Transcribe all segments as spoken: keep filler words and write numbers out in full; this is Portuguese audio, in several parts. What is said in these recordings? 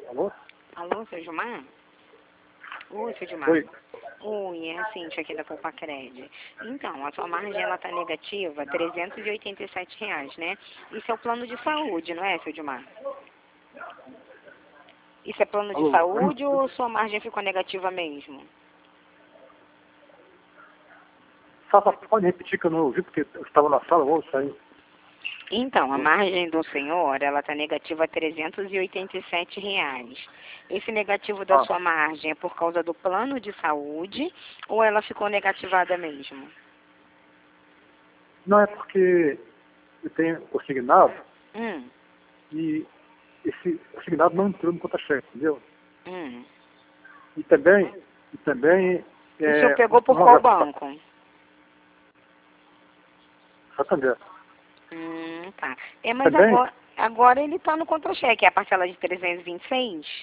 Alô? Alô, seu Gilmar? Oi, seu Gilmar. Oi. Oi, é a Cíntia aqui da Copacred. Então, a sua margem ela tá negativa, trezentos e oitenta e sete reais, né? Isso é o plano de saúde, não é, seu Gilmar? Isso é plano de Alô? saúde ou sua margem ficou negativa mesmo? Só, só pode repetir que eu não ouvi, porque eu estava na sala, vou sair. Então, a margem do senhor, ela está negativa a trezentos e oitenta e sete reais. Esse negativo da Ah, sua margem é por causa do plano de saúde ou ela ficou negativada mesmo? não é porque eu tenho consignado Hum, e esse consignado não entrou no conta-cheque, entendeu? hum. E também, e também O senhor é, pegou por uma qual vez, banco? Santander. Hum, tá. É, mas Também, agora, agora ele está no contra-cheque, é a parcela de trezentos e vinte e seis?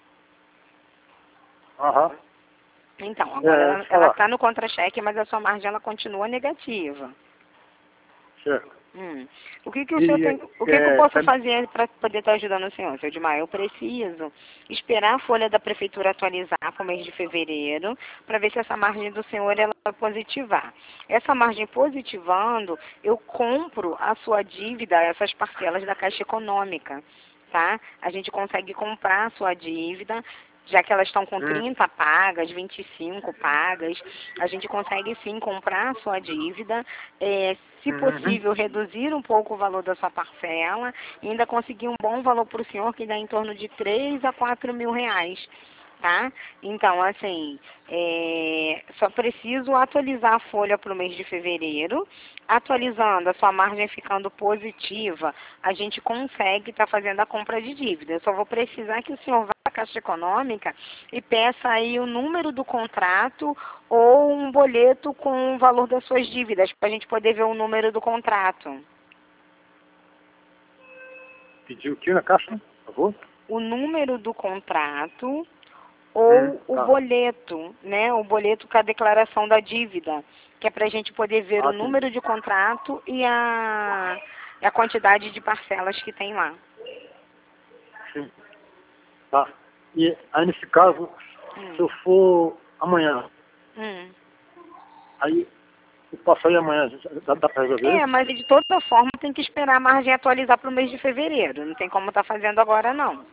aham, Então, agora é, ela deixa eu ela falar, está no contra-cheque, mas a sua margem ela continua negativa. certo. Hum. O que que o senhor E tem, o que que eu é, posso tam- fazer para poder estar ajudando o senhor, seu Edmar? Eu preciso esperar a folha da prefeitura atualizar para o mês de fevereiro, para ver se essa margem do senhor ela vai positivar. Essa margem positivando, eu compro a sua dívida, essas parcelas da Caixa Econômica, tá? A gente consegue comprar a sua dívida, já que elas estão com hum, trinta pagas, vinte e cinco pagas, a gente consegue sim comprar a sua dívida, é, se uhum, possível reduzir um pouco o valor da sua parcela e ainda conseguir um bom valor para o senhor que dá em torno de três a quatro mil reais. Tá? Então, assim, é, só preciso atualizar a folha para o mês de fevereiro. Atualizando, a sua margem ficando positiva, a gente consegue estar fazendo a compra de dívida. Eu só vou precisar que o senhor vá à Caixa Econômica e peça aí o número do contrato ou um boleto com o valor das suas dívidas, para a gente poder ver o número do contrato. pediu o que na caixa, por favor? O número do contrato Hum, ou o tá. boleto, né? O boleto com a declaração da dívida, que é para a gente poder ver Ah, o entendi. número de contrato e a, a quantidade de parcelas que tem lá. Sim, tá. E aí nesse caso, se Hum. eu for amanhã, Hum. aí eu passo aí amanhã, dá, dá para resolver? É, mas de toda forma tem que esperar a margem atualizar para o mês de fevereiro. Não tem como estar fazendo agora, não.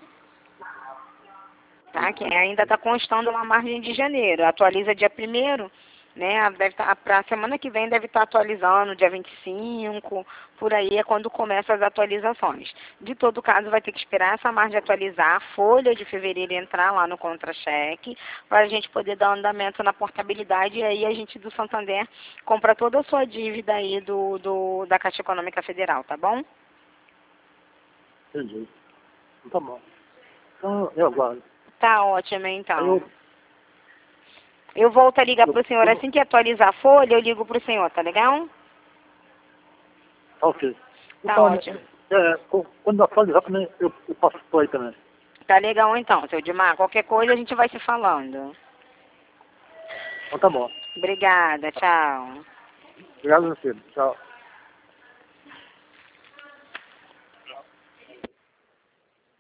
Tá? Que ainda está constando uma margem de janeiro. Atualiza dia primeiro, né? Deve tá, para a semana que vem deve estar atualizando, dia vinte e cinco, por aí é quando começam as atualizações. De todo caso, vai ter que esperar essa margem atualizar, a folha de fevereiro entrar lá no contra-cheque, para a gente poder dar andamento na portabilidade, e aí a gente do Santander compra toda a sua dívida aí do, do, da Caixa Econômica Federal, tá bom? Entendi. Então, tá bom. Então eu aguardo. Tá ótimo, Aí então. eu, Eu volto a ligar eu, para o senhor quando, assim que atualizar a folha, eu ligo para o senhor, tá legal? tá ok. Tá Então, ótimo. é, co- quando atualizar também, eu, eu passo por aí também. Tá legal então, seu Dimar. Qualquer coisa a gente vai se falando. Então tá bom. Obrigada, tchau. Obrigado a você. Tchau.